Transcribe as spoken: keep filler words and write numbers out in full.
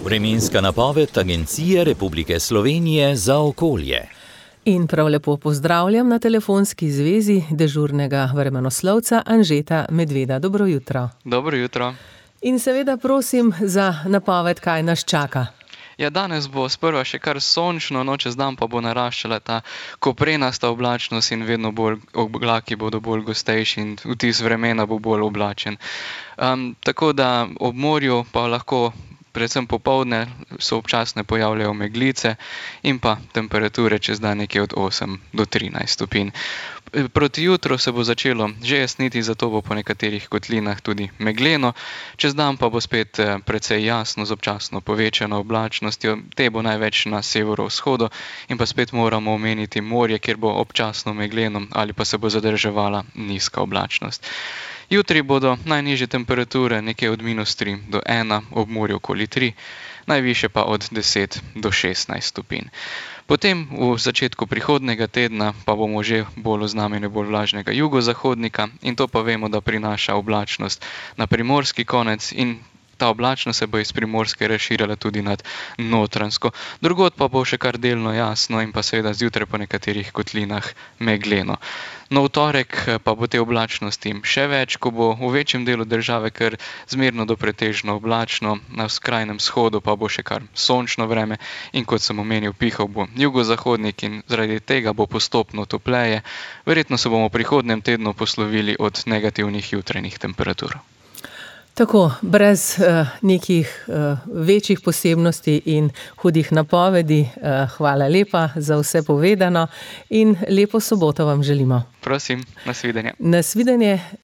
Vremenska napoved Agencije Republike Slovenije za okolje. In prav lepo pozdravljam na telefonski zvezi dežurnega vremenoslovca Anžeta Medveda. Dobro jutro. Dobro jutro. In seveda prosim za napoved, kaj nas čaka. Ja, danes bo sprva še kar sončno, no čez dan pa bo naraščala ta koprenasta oblačnost in vedno bolj oblaki bodo bolj gostejši in vtis vremena bo bolj oblačen. Um, tako da ob morju pa lahko predvsem popoldne se občasno pojavljajo meglice in pa temperature čez dan nekje od osem do trinajst stopinj. Proti jutru se bo začelo že jasniti, zato bo po nekaterih kotlinah tudi megleno. Čez dan pa bo spet precej jasno z občasno povečano oblačnostjo. Te bo največ na severovzhodu in pa spet moramo omeniti morje, kjer bo občasno megleno ali pa se bo zadrževala nizka oblačnost. Jutri bodo najnižje temperature nekje od minus tri do ena, ob morju okoli tri, najvišje pa od deset do šestnajst stopinj. Potem v začetku prihodnega tedna pa bomo že bolj v znamenju bolj vlažnega jugozahodnika in to pa vemo, da prinaša oblačnost na primorski konec in ta oblačnost se bo iz Primorske razširjala tudi nad Notranjsko. Drugod pa bo še kar delno jasno in pa seveda zjutraj po nekaterih kotlinah megleno. No, v torek pa bo te oblačnosti še več, ko bo v večjem delu države kar zmerno do pretežno oblačno, na skrajnem vzhodu pa bo še kar sončno vreme in kot sem omenil, pihal bo jugozahodnik in zaradi tega bo postopno topleje. Verjetno se bomo v prihodnjem tednu poslovili od negativnih jutranjih temperatur. Tako, brez uh, nekih uh, večjih posebnosti in hudih napovedi. Uh, hvala lepa za vse povedano in lepo soboto vam želimo. Prosim, nasvidenje. Nasvidenje.